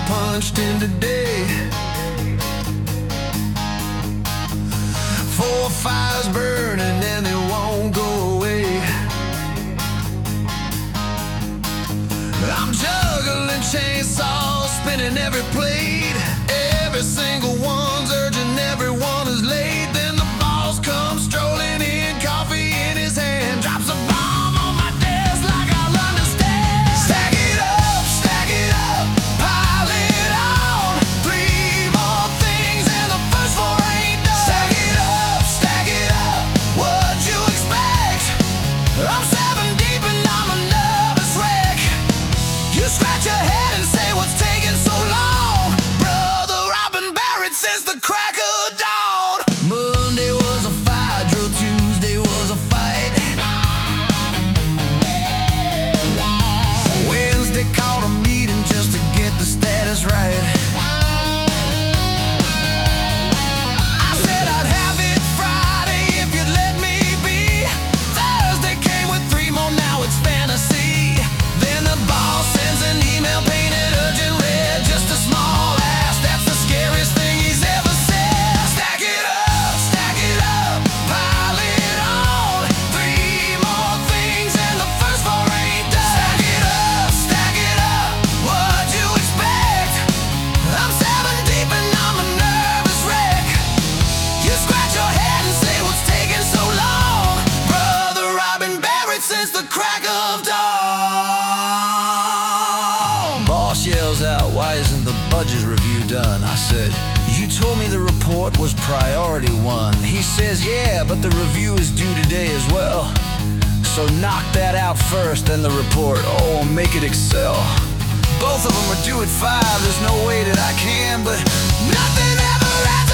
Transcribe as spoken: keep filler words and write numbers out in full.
punched in today. Four fires burning and they won't go away. I'm juggling chainsaws, spinning every plate. Every single one's urgent, everyone is late. Then the boss comes strolling in, coffee in his hand, drops a bomb on my desk like I'll understand. Stack it up, stack it up, pile it on. Three more things and the first four ain't done. Stack it up, stack it up, what'd you expect? I'm seven deep and I'm a nervous wreck. You scratch your head and say what's taking so long. Brother, I've been buried since the crack of dawn. Monday was a fire drill, Tuesday was a fight. Wednesday called a meeting just to get the status right. I said I'd have it Friday if you'd let me be. Thursday came with three more, now it's fantasy. Then the boss sends an email painted urgent red, just a small ass, that's the scariest thing he's ever said. Stack it up, stack it up, pile it on. Three more things and the first four ain't done. Stack it up, stack it up, what'd you expect? I'm seven deep and I'm a nervous wreck. You scratch your head and say what's taking so long. Brother, I've been buried since the crack of dawn. Boss yells out, why isn't the budget review done? I said, you told me the report was priority one. He says, yeah, but the review is due today as well. So knock that out first, then the report, oh, make it Excel. Both of them are due at five, there's no way that I can, but nothing ever happens.